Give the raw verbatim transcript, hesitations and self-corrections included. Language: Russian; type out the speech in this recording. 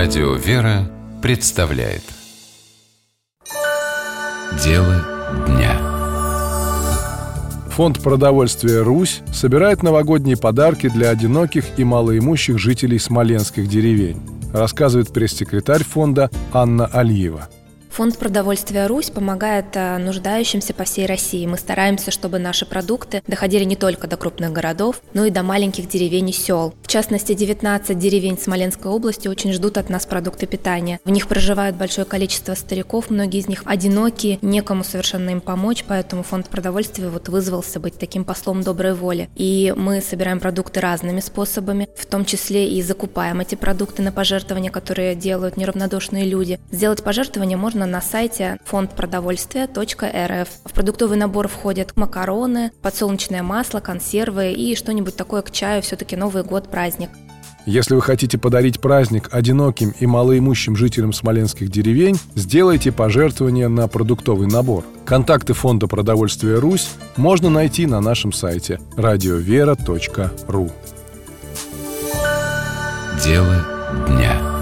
Радио «Вера» представляет Дело дня. Фонд продовольствия «Русь» собирает новогодние подарки для одиноких и малоимущих жителей смоленских деревень, рассказывает пресс-секретарь фонда Анна Алиева. Фонд продовольствия «Русь» помогает нуждающимся по всей России. Мы стараемся, чтобы наши продукты доходили не только до крупных городов, но и до маленьких деревень и сел. В частности, девятнадцать деревень Смоленской области очень ждут от нас продукты питания. В них проживает большое количество стариков, многие из них одинокие, некому совершенно им помочь, поэтому фонд продовольствия вот вызвался быть таким послом доброй воли. И мы собираем продукты разными способами, в том числе и закупаем эти продукты на пожертвования, которые делают неравнодушные люди. Сделать пожертвование можно на сайте фонд продовольствия точка эр эф. В продуктовый набор входят макароны, подсолнечное масло, консервы и что-нибудь такое к чаю, все-таки Новый год, праздник. Если вы хотите подарить праздник одиноким и малоимущим жителям смоленских деревень, сделайте пожертвование на продуктовый набор. Контакты фонда продовольствия «Русь» можно найти на нашем сайте радиовера точка ру. Дело дня.